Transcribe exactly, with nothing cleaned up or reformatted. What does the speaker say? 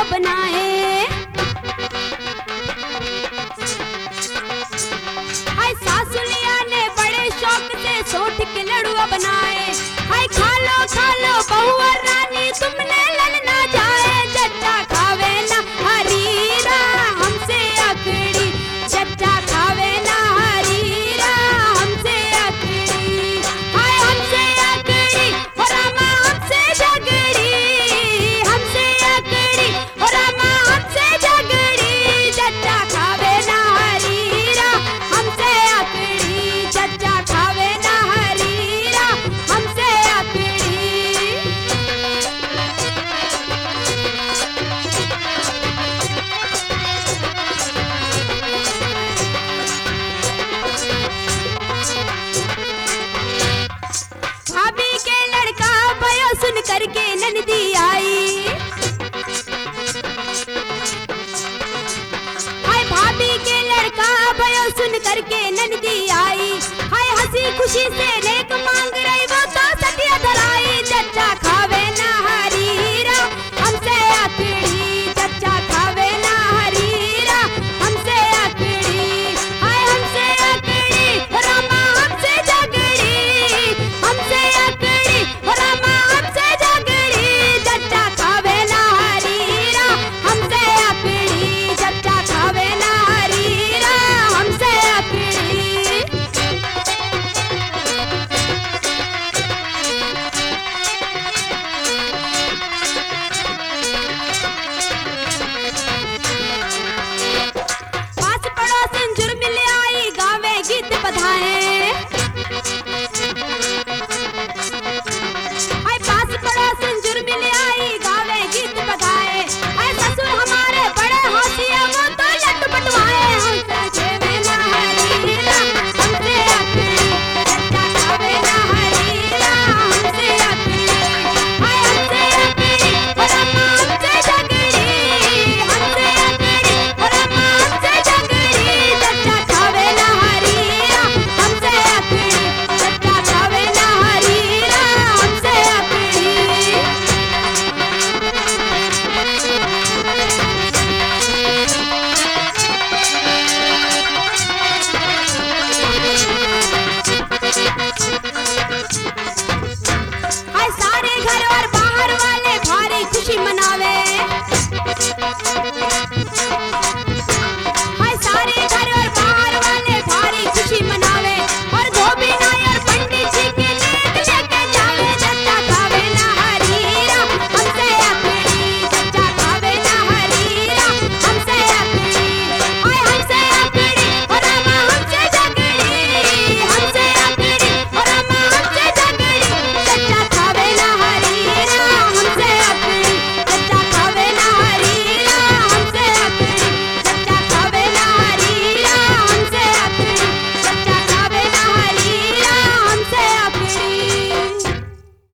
बनाए। हाय सासुलिया ने बड़े शौक से सोठ के लड़ुआ बनाए। हाय खा लो खा लो बहुआ रानी तुमने ललना जाए। जट्टा खावे ना हरीरा हमसे अकड़ी, जट्टा खावे ना हरीरा हमसे अकड़ी। हाय हमसे अकड़ी हो रामा हमसे झगड़ी, हमसे अकड़ी हो रामा हमसे झगड़ी। जट्टा खावे ना हरीरा हमसे अकड़ी, जट्टा खावे ना हरीरा हमसे अकड़ी। भाभी के लड़का भयो सुन करके ननदी आई। हाय भाभी के लड़का भयो सुन करके ननदी आई। हाय हंसी खुशी से ले